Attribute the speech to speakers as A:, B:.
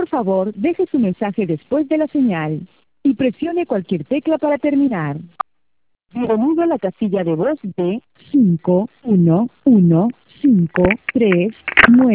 A: Por favor, deje su mensaje después de la señal y presione cualquier tecla para terminar. Bienvenido a la casilla de voz de 5115399.